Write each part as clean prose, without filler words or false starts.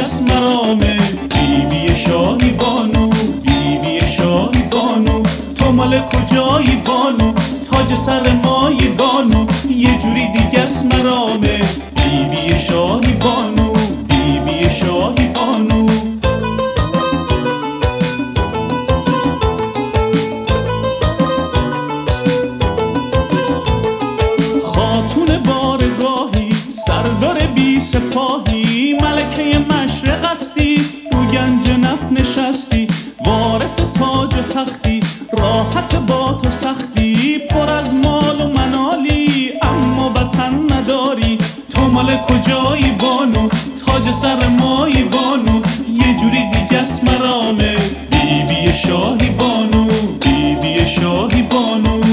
دیگس مرامه. بیبی شاهی بانو، بیبی شاهی بانو، تو مال کجایی بانو؟ تاج سر مایی بانو، یه جوری دیگس مرامه. بیبی شاهی بانو، بیبی شاهی بانو. خاتون بارگاهی، سردار بی سپاهی، ملکه مشرق هستی، رو گنج نف نشستی، وارث تاج و تختی، راحت با تو سختی، پر از مال و منالی اما وطن نداری. تو مال کجایی بانو؟ تاج سر مایی بانو، یه جوری دیگس مرامه. بیبی شاهی بانو، بیبی شاهی بانو.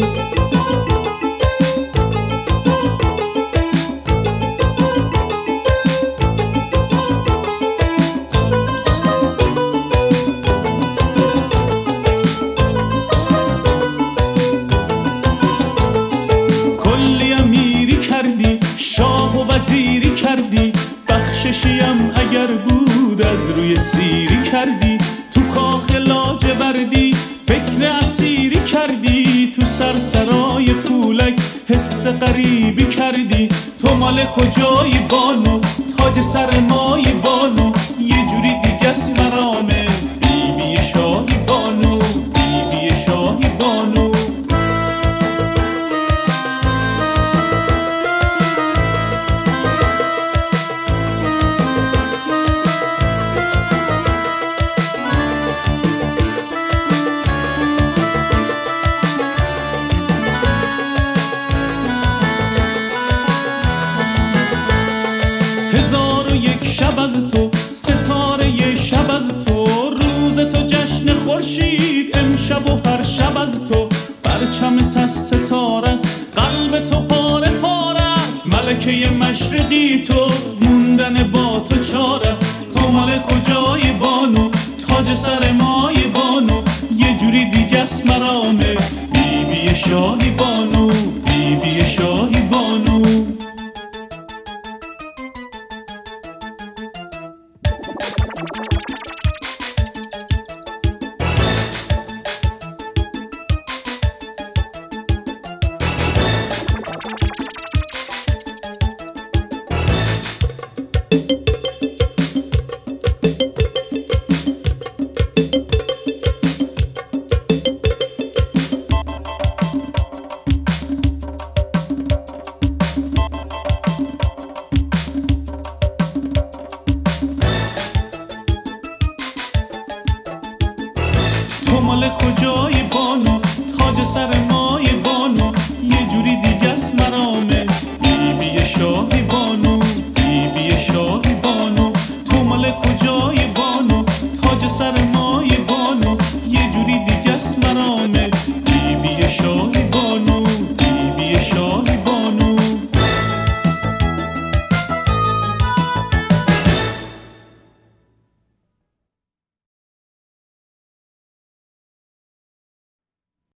کلی امیری کردی، شاه و وزیری کردی، بخششیم اگر بود از روی سیری کردی. تو کاخ لاجوردی فکر اسیری کردی، تو سرسرای پولک حس غریبی کردی. تو مال کجایی بانو؟ تاج سر مایی بانو، یه جوری دیگس مرامه. بیبی شاهی بانو، بیبی شاهی بانو. هزار و یک شب از تو، ستاره شب از تو، روز تو جشن خورشید، امشب و هر شب از تو. پرچمت از ستاره است، قلب تو پاره پاره است، ملکه مشرقی تو، موندن با تو چاره است. تو مال کجایی بانو؟ تاج سر مایی بانو، یه جوری دیگس مرامه. بیبی شاهی بانو، بیبی شاهی بانو. تو مال کجایی بانو؟ تاج سر ما